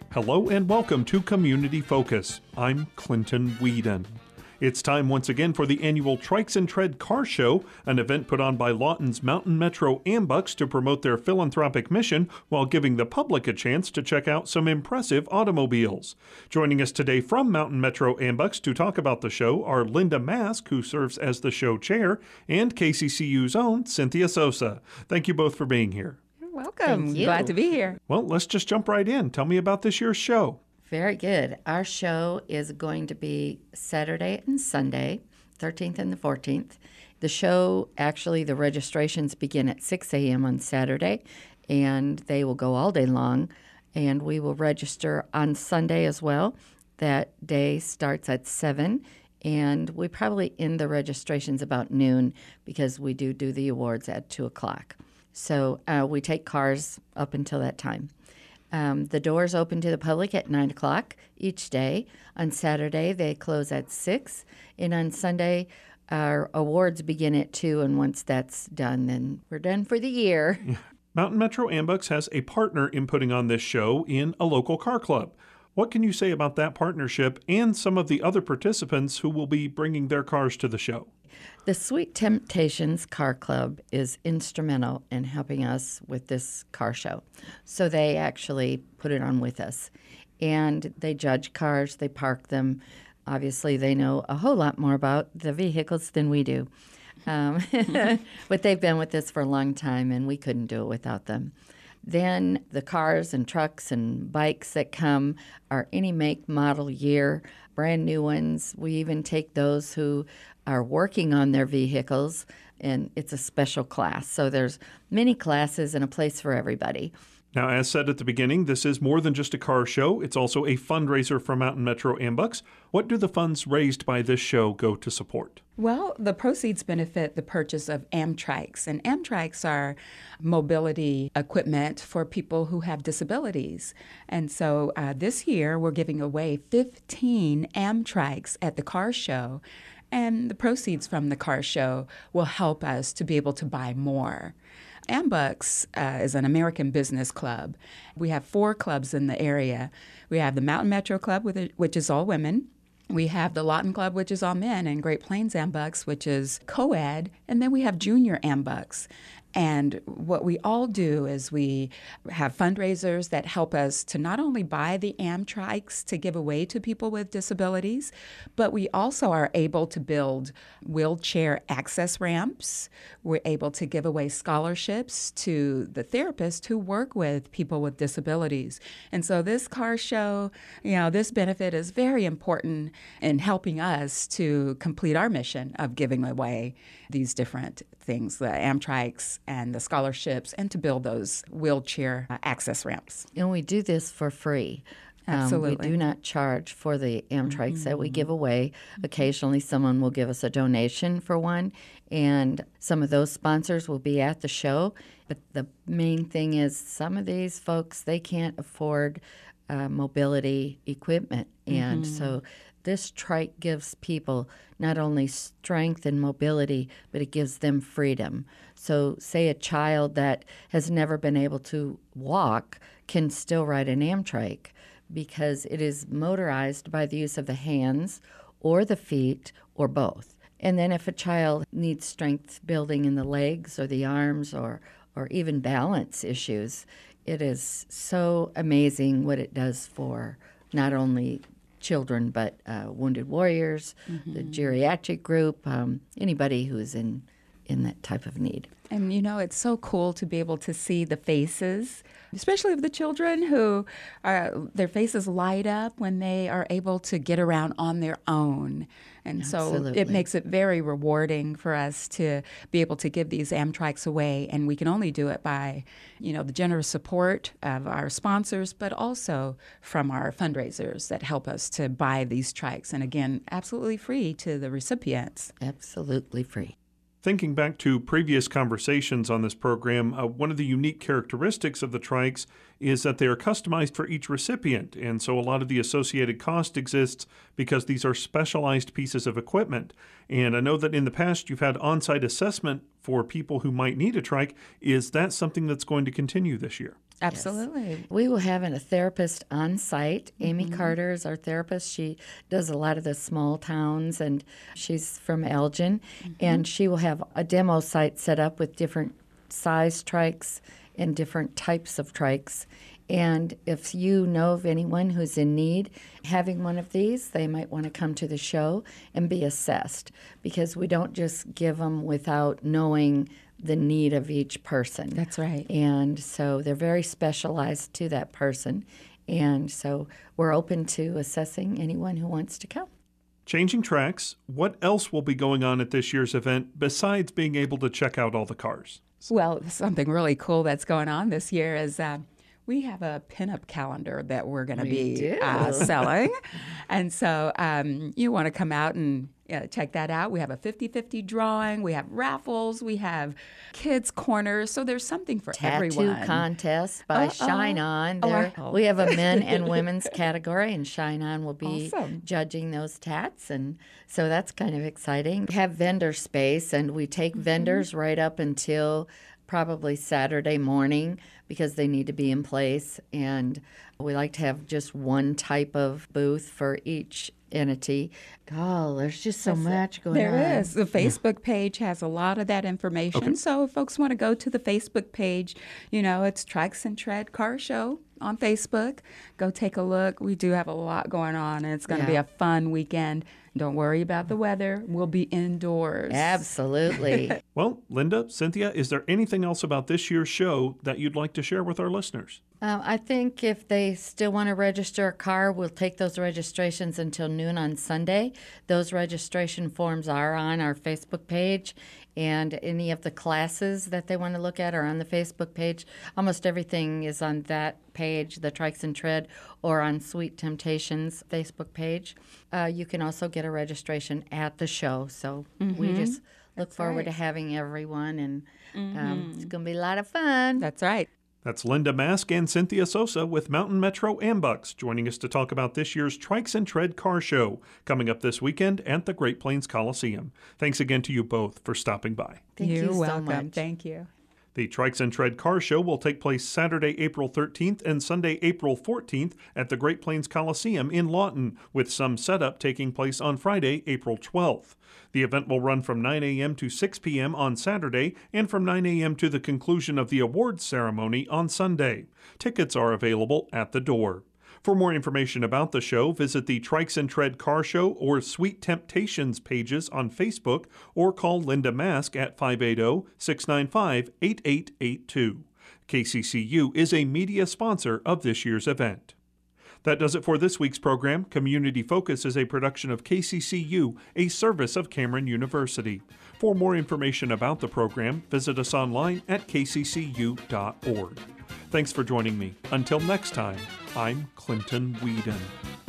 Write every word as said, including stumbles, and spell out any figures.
Hello and welcome to Community Focus. I'm Clinton Whedon. It's time once again for the annual Trikes and Tread Car Show, an event put on by Lawton's Mountain Metro Ambucks to promote their philanthropic mission while giving the public a chance to check out some impressive automobiles. Joining us today from Mountain Metro Ambucks to talk about the show are Linda Mask, who serves as the show chair, and K C C U's own Cynthia Sosa. Thank you both for being here. You're welcome. Thank you. Glad to be here. Well, let's just jump right in. Tell me about this year's show. Very good. Our show is going to be Saturday and Sunday, thirteenth and the fourteenth. The show, actually, the registrations begin at six a.m. on Saturday, and they will go all day long. And we will register on Sunday as well. That day starts at seven, and we probably end the registrations about noon because we do do the awards at two o'clock. So uh, we take cars up until that time. Um, the doors open to the public at nine o'clock each day. On Saturday, they close at six. And on Sunday, our awards begin at two. And once that's done, then we're done for the year. Mountain Metro Ambucks has a partner in putting on this show in a local car club. What can you say about that partnership and some of the other participants who will be bringing their cars to the show? The Sweet Temptations Car Club is instrumental in helping us with this car show. So they actually put it on with us. And they judge cars, they park them. Obviously, they know a whole lot more about the vehicles than we do. Um, but they've been with us for a long time, and we couldn't do it without them. Then the cars and trucks and bikes that come are any make, model, year, brand new ones. We even take those who are working on their vehicles, and it's a special class. So there's many classes and a place for everybody. Now, as said at the beginning, this is more than just a car show. It's also a fundraiser for Mountain Metro Ambucks. What do the funds raised by this show go to support? Well, the proceeds benefit the purchase of Amtrikes, and Amtrikes are mobility equipment for people who have disabilities. And so uh, this year, we're giving away fifteen Amtrikes at the car show, and the proceeds from the car show will help us to be able to buy more. Ambucks uh, is an American business club. We have four clubs in the area. We have the Mountain Metro Club, which is all women. We have the Lawton Club, which is all men, and Great Plains Ambucks, which is co-ed. And then we have Junior Ambucks. And what we all do is we have fundraisers that help us to not only buy the Amtrikes to give away to people with disabilities, but we also are able to build wheelchair access ramps. We're able to give away scholarships to the therapists who work with people with disabilities. And so this car show, you know, this benefit is very important in helping us to complete our mission of giving away these different things, the Amtrikes and the scholarships, and to build those wheelchair uh, access ramps. And we do this for free. Absolutely. Um, we do not charge for the Amtrikes mm-hmm. that we give away. Occasionally someone will give us a donation for one, and some of those sponsors will be at the show. But the main thing is some of these folks, they can't afford uh, mobility equipment. And mm-hmm. so this trike gives people not only strength and mobility, but it gives them freedom. So say a child that has never been able to walk can still ride an Amtrike because it is motorized by the use of the hands or the feet or both. And then if a child needs strength building in the legs or the arms or, or even balance issues, it is so amazing what it does for not only children, but uh, wounded warriors, mm-hmm. the geriatric group, um, anybody who is in, in that type of need. And, you know, it's so cool to be able to see the faces, especially of the children who are, their faces light up when they are able to get around on their own. And Absolutely. so it makes it very rewarding for us to be able to give these Amtrikes away. And we can only do it by, you know, the generous support of our sponsors, but also from our fundraisers that help us to buy these trikes. And again, absolutely free to the recipients. Absolutely free. Thinking back to previous conversations on this program, uh, one of the unique characteristics of the trikes is that they are customized for each recipient, and so a lot of the associated cost exists because these are specialized pieces of equipment. And I know that in the past you've had on-site assessment for people who might need a trike. Is that something that's going to continue this year? Absolutely. We will have a therapist on site. Amy mm-hmm. Carter is our therapist. She does a lot of the small towns, and she's from Elgin. Mm-hmm. And she will have a demo site set up with different size trikes and different types of trikes. And if you know of anyone who's in need having one of these, they might want to come to the show and be assessed, because we don't just give them without knowing the need of each person. That's right. And so they're very specialized to that person. And so we're open to assessing anyone who wants to come. Changing tracks, what else will be going on at this year's event besides being able to check out all the cars? Well, something really cool that's going on this year is uh, we have a pinup calendar that we're going to be uh, selling. And so um, you want to come out and uh, check that out. We have a fifty-fifty drawing. We have raffles. We have kids' corners. So there's something for Tattoo everyone. Tattoo contest by Uh-oh. Shine On. Oh, oh. We have a men and women's category, and Shine On will be awesome. judging those tats. And so that's kind of exciting. We have vendor space, and we take mm-hmm. vendors right up until probably Saturday morning, because they need to be in place. And we like to have just one type of booth for each entity. Oh, there's just so That's much it. going there on. There is. The Facebook page has a lot of that information. Okay. So if folks want to go to the Facebook page, you know, it's Trikes and Tread Car Show on Facebook. Go take a look. We do have a lot going on, and it's going to Yeah. be a fun weekend. Don't worry about the weather. We'll be indoors. Absolutely. Well, Linda, Cynthia, is there anything else about this year's show that you'd like to share with our listeners? Um, I think if they still want to register a car, we'll take those registrations until noon on Sunday. Those registration forms are on our Facebook page, and any of the classes that they want to look at are on the Facebook page. Almost everything is on that page, the Trikes and Tread, or on Sweet Temptations Facebook page. Uh, you can also get a registration at the show. So mm-hmm. we just look That's forward right. to having everyone, and mm-hmm. um, it's going to be a lot of fun. That's right. That's Linda Mask and Cynthia Sosa with Mountain Metro Ambucks joining us to talk about this year's Trikes and Tread Car Show coming up this weekend at the Great Plains Coliseum. Thanks again to you both for stopping by. Thank You're you so welcome. much. Thank you. The Trikes and Tread Car Show will take place Saturday, April thirteenth and Sunday, April fourteenth at the Great Plains Coliseum in Lawton, with some setup taking place on Friday, April twelfth. The event will run from nine a.m. to six p.m. on Saturday and from nine a.m. to the conclusion of the awards ceremony on Sunday. Tickets are available at the door. For more information about the show, visit the Trikes and Tread Car Show or Sweet Temptations pages on Facebook, or call Linda Mask at five eight zero, six nine five, eight eight eight two. K C C U is a media sponsor of this year's event. That does it for this week's program. Community Focus is a production of K C C U, a service of Cameron University. For more information about the program, visit us online at k c c u dot org. Thanks for joining me. Until next time, I'm Clinton Whedon.